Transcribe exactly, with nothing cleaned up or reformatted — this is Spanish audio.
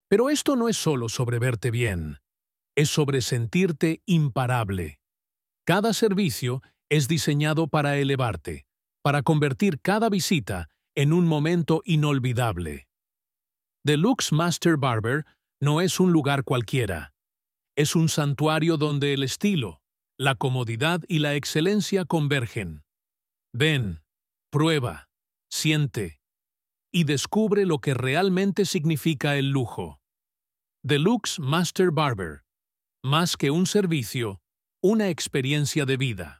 Pero esto no es solo sobre verte bien, es sobre sentirte imparable. Cada servicio es diseñado para elevarte, para convertir cada visita en un momento inolvidable. Deluxe Master Barber no es un lugar cualquiera. Es un santuario donde el estilo, la comodidad y la excelencia convergen. Ven, prueba, siente y descubre lo que realmente significa el lujo. Deluxe Master Barber. Más que un servicio, una experiencia de vida.